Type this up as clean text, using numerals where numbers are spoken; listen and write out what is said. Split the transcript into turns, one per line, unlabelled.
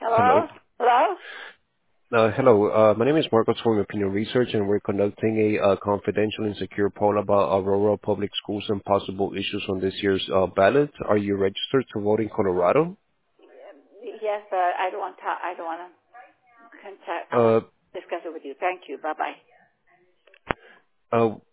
Hello.
Hello? Hello?
Hello. My name is Marcos from Opinion Research, and we're conducting a confidential and secure poll about rural public schools and possible issues on this year's ballot. Are you registered to vote in Colorado?
Yes, but I don't want to. I don't want to contact. I want
Uh,
to discuss it with you. Thank you. Bye bye.
uh,